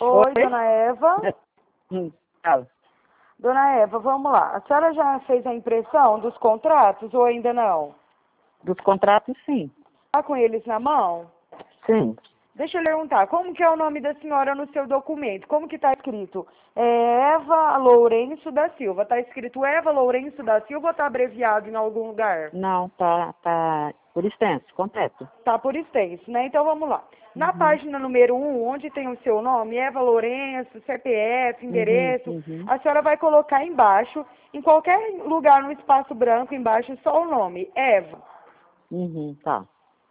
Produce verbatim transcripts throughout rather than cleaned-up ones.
Oi, Oi? dona Eva. Hum, fala. Dona Eva, vamos lá. A senhora já fez a impressão dos contratos ou ainda não? Dos contratos, sim. Está com eles na mão? Sim. Deixa eu perguntar, como que é o nome da senhora no seu documento? Como que está escrito? É Eva Lourenço da Silva. Está escrito Eva Lourenço da Silva ou está abreviado em algum lugar? Não, tá, tá por extenso, completo. Tá por extenso, né? Então vamos lá. Na Uhum. página número um, onde tem o seu nome, Eva Lourenço, C P F, endereço, Uhum, uhum. a senhora vai colocar embaixo, em qualquer lugar no espaço branco, embaixo, só o nome, Eva. Uhum, tá.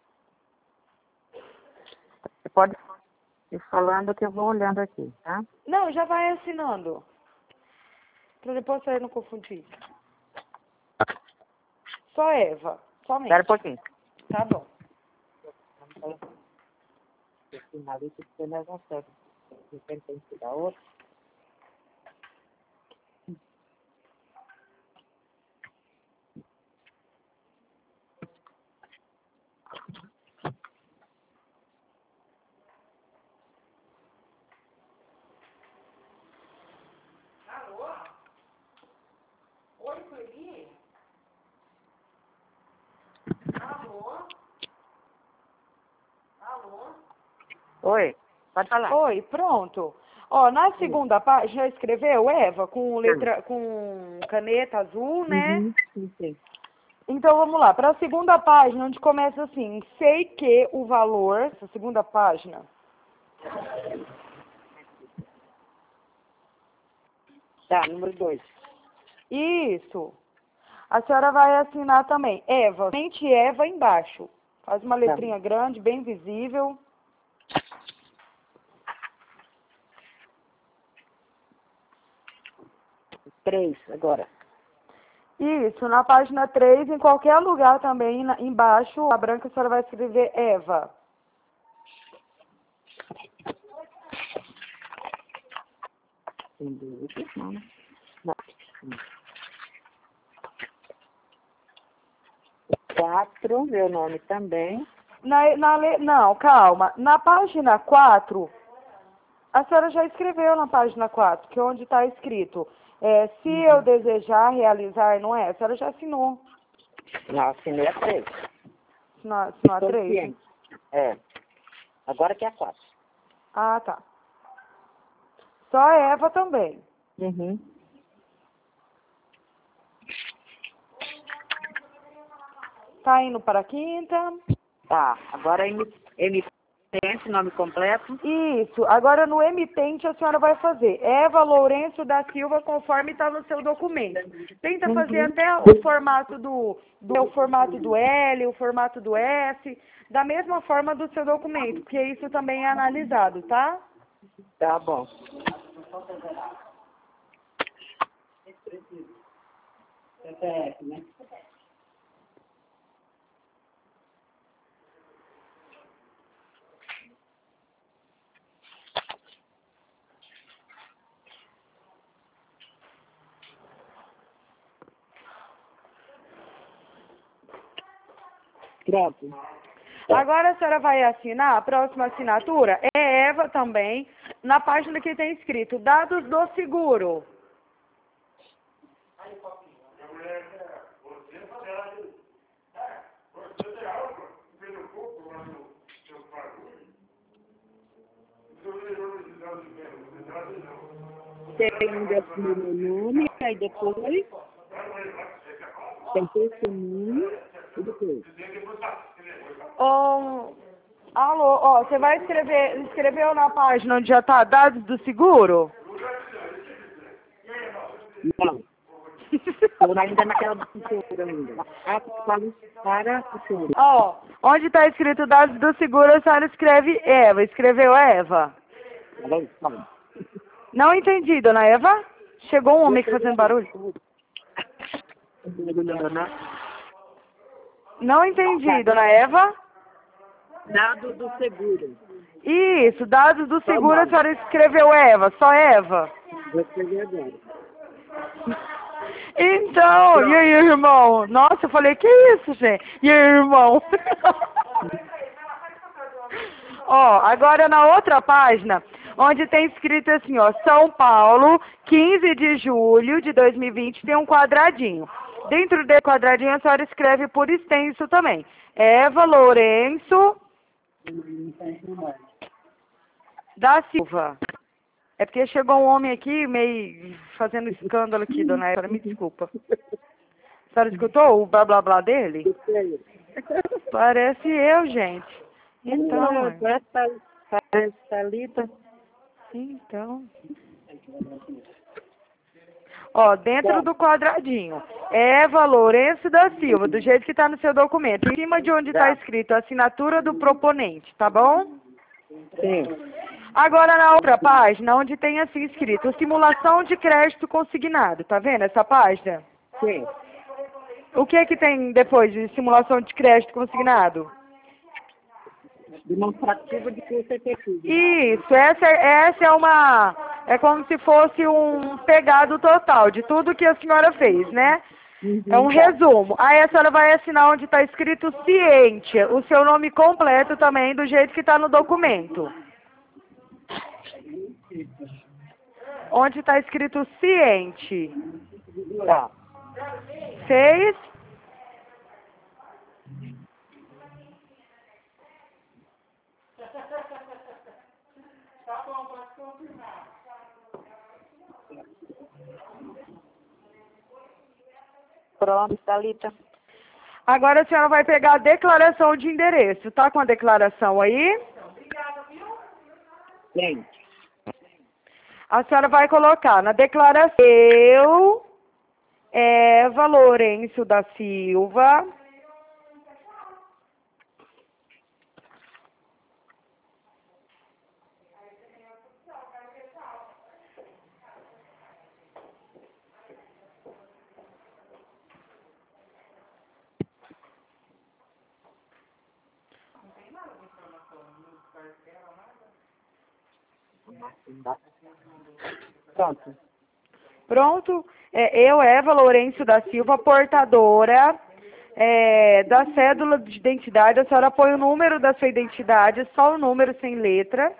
Você pode ir falando que eu vou olhando aqui, tá? Não, já vai assinando. Pra depois você não confundir. Só Eva, somente. Espera um pouquinho. Tá bom. Finalista que você não consegue. Você tem que dar outro. Alô? Oi, Sueli? Alô? Alô? Oi, pode falar. Oi, pronto. Ó, na segunda página já escreveu Eva com letra, com caneta azul, né? Uhum, sim, sim. Então vamos lá, para a segunda página, onde começa assim, sei que o valor, essa segunda página. Tá, número dois. Isso. A senhora vai assinar também, Eva, somente Eva embaixo. Faz uma letrinha grande, bem visível. Três, agora. Isso, na página três, em qualquer lugar também, na- embaixo, a branca a senhora vai escrever Eva. Tem dois, não, né? Não. Quatro, meu nome também. Na, na, le- não, calma. Na página quatro, a senhora já escreveu na página quatro, que é onde está escrito, é, se eu desejar realizar, não é? A senhora já assinou. Não, assinei a três. Assinou, assinou a Estou três? ciente. É. Agora que é a quatro. Ah, tá. Só a Eva também. Uhum. Tá indo para a quinta. Tá, agora emi- emitente, nome completo. Isso. Agora no emitente a senhora vai fazer Eva Lourenço da Silva, conforme está no seu documento. Tenta fazer Uhum. até o formato do, do o formato do L, o formato do S, da mesma forma do seu documento, porque isso também é analisado, tá? Tá bom. C P F, né? Pronto. Agora a senhora vai assinar, a próxima assinatura é Eva também, na página que tem escrito dados do seguro. Tem um desse meu nome, aí depois tem testemunho e depois. Ó, alô, ó, você vai escrever, escreveu na página onde já está dados do seguro? Não. Estou ainda naquela do seguro ainda. Ato para para o seguro. Ó, onde está escrito dados do seguro, a senhora escreve Eva. Escreveu Eva? Tá bom? Tá bom. Não entendi, dona Eva? Chegou um homem aqui fazendo barulho. Não entendi, dona Eva? Dado do seguro. Isso, dados do Só seguro, a nome. senhora escreveu Eva, só Eva. Vou escrever agora. Então, e aí, irmão? Nossa, eu falei, que isso, gente? E aí, irmão? Ó, agora na outra página, onde tem escrito assim, ó, São Paulo, quinze de julho de dois mil e vinte, tem um quadradinho. Dentro desse quadradinho a senhora escreve por extenso também. Eva Lourenço da Silva. É porque chegou um homem aqui meio fazendo escândalo aqui, dona Eva, me desculpa. A senhora escutou o blá blá blá dele? Parece eu, gente. Então, Não, mãe. parece Thalita. Então. Ó, dentro do quadradinho. Eva Lourenço da Silva, do jeito que está no seu documento. Em cima de onde está escrito a assinatura do proponente, tá bom? Sim. Agora na outra página, onde tem assim escrito simulação de crédito consignado. Tá vendo essa página? Sim. O que que tem depois de simulação de crédito consignado? Demonstrativo de que você fez. Isso, essa, é- essa é uma, é como se fosse um pegado total de tudo que a senhora fez, né? É um resumo. Aí a senhora vai assinar onde está escrito ciente, o seu nome completo também, do jeito que está no documento. Onde está escrito ciente. Tá. Fez? Pronto, Thalita. Agora a senhora vai pegar a declaração de endereço. Tá com a declaração aí? Sim. A senhora vai colocar na declaração eu, Eva Lourenço da Silva, Pronto. pronto? É, eu, Eva Lourenço da Silva, portadora é, da cédula de identidade. A senhora põe o número da sua identidade, só o número sem letra.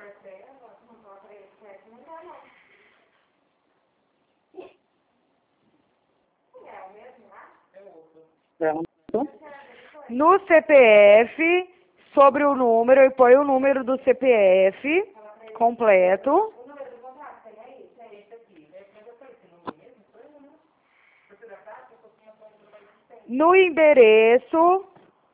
Pronto. No C P F, sobre o número, eu põe o número do C P F completo. No endereço,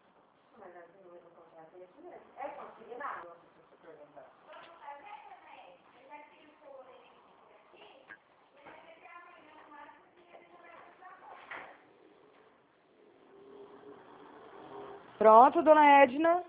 pronto, dona Edna?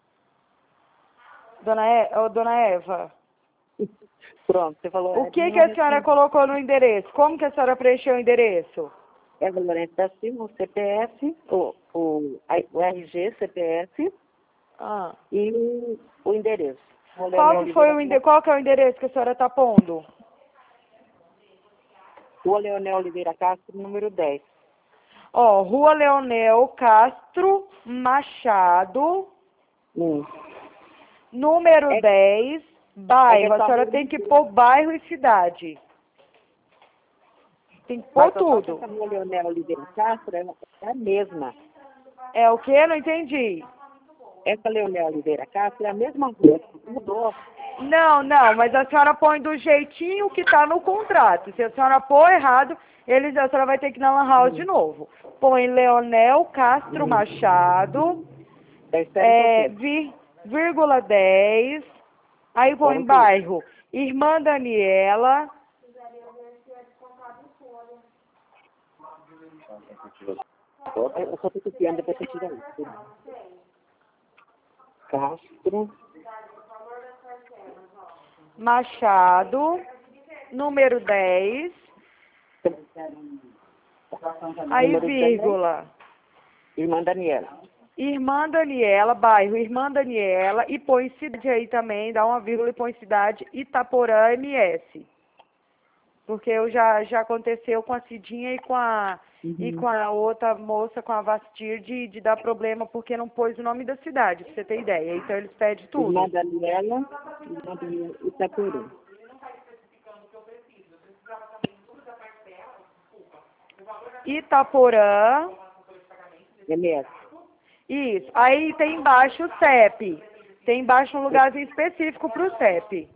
Dona, e, oh, dona Eva, Pronto, você falou. o que que a senhora colocou no endereço? Como que a senhora preencheu o endereço? Eva Lourenço da Silva, o C P F, o, o, a- o R G, C P F Ah. e o, o endereço. Qual que foi o ende- qual que é o endereço que a senhora está pondo? Rua Leonel Oliveira Castro, número dez. Ó, Rua Leonel Castro Machado, Hum. número É- dez, bairro. é A só senhora rua tem de- que pôr bairro e cidade. Tem que pôr Mas eu falo que tudo. essa Rua Leonel Oliveira Castro é é a mesma. É o quê? Não entendi. Essa Leonel Oliveira Castro é a mesma rua, mudou. Não, não, mas a senhora põe do jeitinho que está no contrato. Se a senhora pôr errado, eles, a senhora vai ter que ir na Lan House de novo. Põe Leonel Castro Machado, Da Espera é, um pouquinho. vi- vírgula dez, aí põe Espera um bairro Irmã Daniela, Eu só estou copiando, depois você tira isso. Castro, Machado, número dez, aí número vírgula, Irmã Daniela. Irmã Daniela, bairro Irmã Daniela, e põe cidade aí também, dá uma vírgula e põe cidade Itaporã M S. Porque eu já, já aconteceu com a Cidinha e com a Uhum. E com a outra moça, com a Vastir, de, de dar problema porque não pôs o nome da cidade, pra você ter ideia. Então eles pedem tudo. Irmã Daniela, irmã Daniela Itapuru. Itaporã. M S. Isso. Aí tem embaixo o C E P. Tem embaixo um lugarzinho específico pro C E P.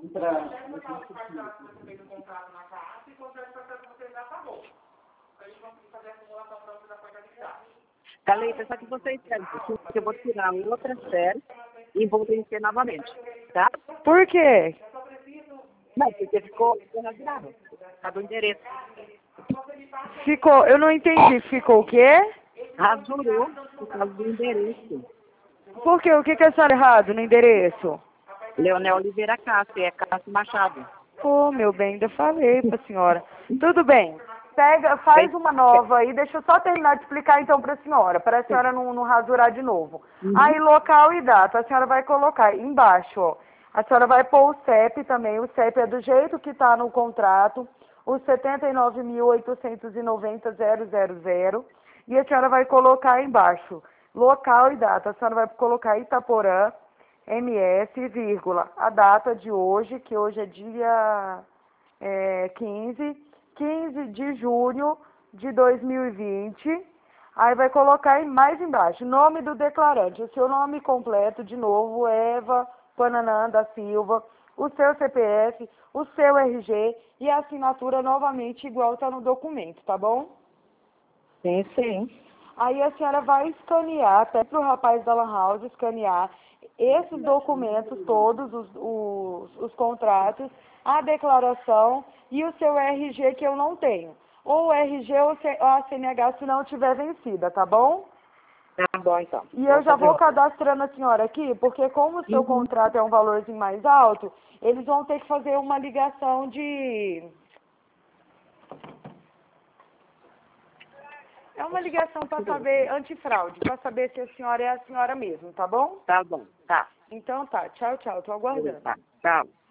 Thalita, só que você escreve que eu vou tirar outra série e vou preencher novamente, tá? Por quê? Não, porque ficou rasgado. Tá do endereço. Ficou, eu não entendi. Ficou o quê? Rasurou por causa do endereço. Por quê? O que que é só errado no endereço? Leonel Oliveira Cássio, é Cássio Machado. Pô, meu bem, ainda falei pra senhora. Tudo bem. Pega, faz uma nova aí, deixa eu só terminar de explicar então pra senhora, para a senhora não, não rasurar de novo. Uhum. Aí, local e data, a senhora vai colocar embaixo, ó. A senhora vai pôr o C E P também, o C E P é do jeito que tá no contrato, o setenta e nove mil oitocentos e noventa ponto zero zero, e a senhora vai colocar embaixo, local e data, a senhora vai colocar Itaporã, M S, vírgula, a data de hoje, que hoje é dia é, quinze, quinze de junho de dois mil e vinte, aí vai colocar aí mais embaixo, nome do declarante, o seu nome completo, de novo, Eva Pananã da Silva, o seu C P F, o seu R G e a assinatura novamente igual está no documento, tá bom? Sim, sim. Aí a senhora vai escanear, até para o rapaz da Lan House escanear esses documentos todos, os, os, os contratos, a declaração e o seu R G que eu não tenho. Ou o R G ou a C N H se não tiver vencida, tá bom? Tá bom, então. E eu já vou cadastrando a senhora aqui, porque como o seu Uhum. contrato é um valorzinho mais alto, eles vão ter que fazer uma ligação de... É uma ligação para saber, antifraude, para saber se a senhora é a senhora mesmo, tá bom? Tá bom, tá. Então tá, tchau, tchau, tô aguardando. Tá, tchau.